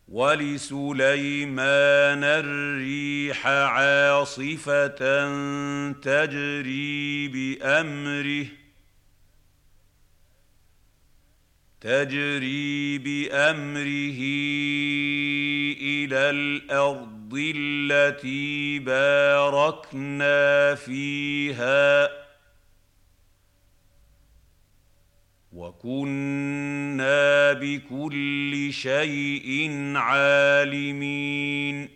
وَلِسُلَيْمَانَ الرِّيحَ عَاصِفَةً تَجْرِي بِأَمْرِهِ إِلَى الْأَرْضِ الَّتِي بَارَكْنَا فِيهَا ۚ وَكُنَّا بِكُلِّ شَيْءٍ عَالِمِينَ